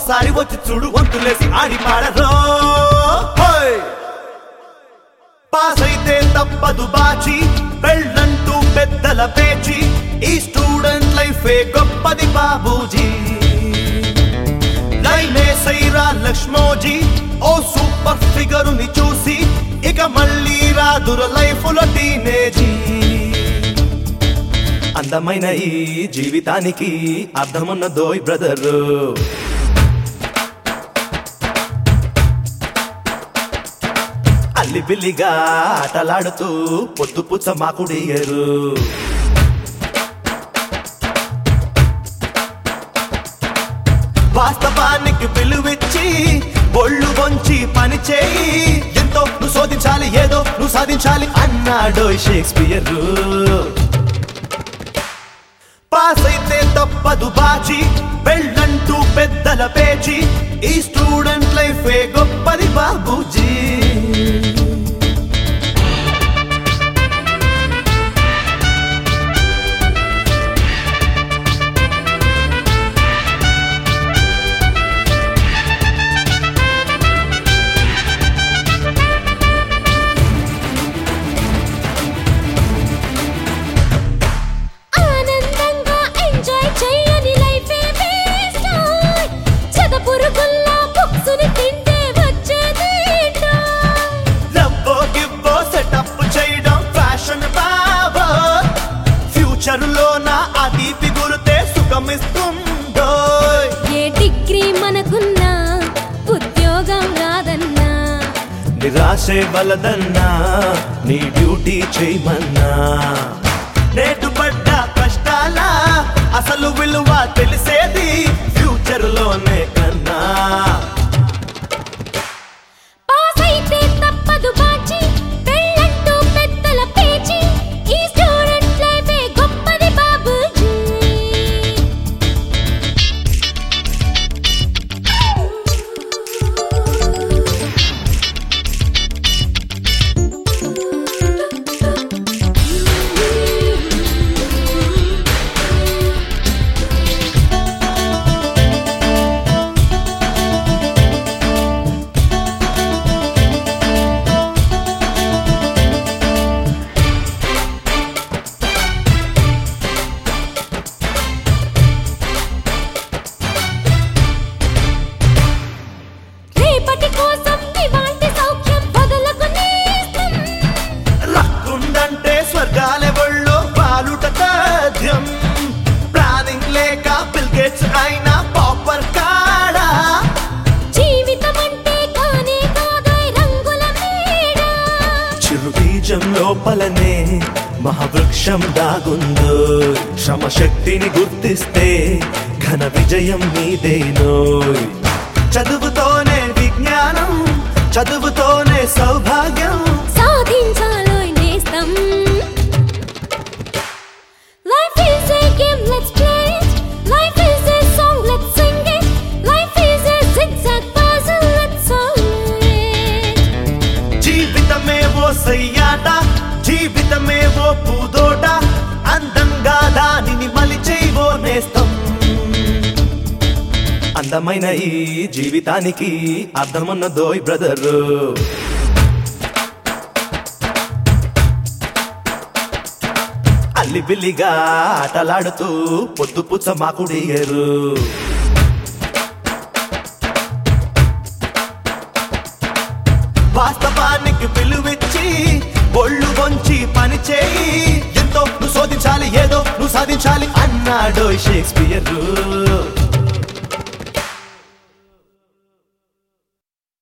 ఒక్కసారి వచ్చి చూడు వంతులేసి ఆడి పాడరో పాస్ అయితే తప్పదు బాచి పెళ్ళంటూ పెద్దల పేచి ఈ స్టూడెంట్ లైఫే గొప్పది బాబూజీ లైనే సైరా లక్ష్మోజీ ఓ సూపర్ ఫిగరుని చూసి ఇక మళ్ళీ రాదుర లైఫ్ లో టీనేజీ అందమైన ఈ జీవితానికి అర్థమున్నదోయ్ బ్రదరు అల్లిబిల్లిగా ఆటలాడుతూ పొద్దు పుచ్చ మాకుడియరు వాస్తవానికి విలువిచ్చి ఒళ్ళు వంచి పని చేయి ఎంతో నువ్వు శోధించాలి ఏదో నువ్వు సాధించాలి అన్నాడో షేక్స్పియర్ పాస్ అయితే తప్పదు బాచి పెళ్ళంటూ పెద్దల పేచి ఈ స్టూడెంట్ లైఫే గొప్పది బాబూజీ చరులోనా ఆ దీపి గురుతే సుఖమిస్తుందో ఏ డిగ్రీ మనకున్నా ఉద్యోగం రాదన్నా నిరాశే బలదన్నా నీ డ్యూటీ చేయమన్నా నేటు పడ్డ కష్టాల అసలు విలువ తెలిసేది ఫ్యూచర్ లోనే కన్నా పాస్ అయితే తప్పదు బాచి పెళ్ళంటూ పెద్దల పేచి ఈ స్టూడెంట్ లైఫే గొప్పది బాబూజీ స్వర్గాలెవళ్ళో పాలుట సాధ్యం ప్లానింగ్ లేక బిల్ గేట్స్ అయినా పాపర్ కాడా జీవితం అంటే కానే కాదోయ్ రంగుల మేడ చిరు బీజం లోపలనే మహావృక్షం దాగుందో శ్రమ శక్తిని గుర్తిస్తే ఘన విజయం నీదేనోయ్ చదువుతోనే విజ్ఞానం చదువుతోనే సౌభాగ్యం సాధించాలోయ్ నేస్తం Life is a game, let's play it. Life is a song, let's sing it. Life is a zigzag puzzle, let's solve it. జీవితమే ఓ సయ్యాట జీవితమే ఓ పూదోట అందంగా దానిని మలిచేవో నేస్తం అందమైన ఈ జీవితానికి అర్థమున్నదోయ్ బ్రదరు అల్లిబిల్లిగా ఆటలాడుతూ పొద్దు పుచ్చ మాకుడియరు వాస్తవానికి విలువిచ్చి ఒళ్ళు వంచి పని చేయి ఎంతో నువ్వు శోధించాలి ఏదో నువ్వు సాధించాలి అన్నాడో షేక్స్పియర్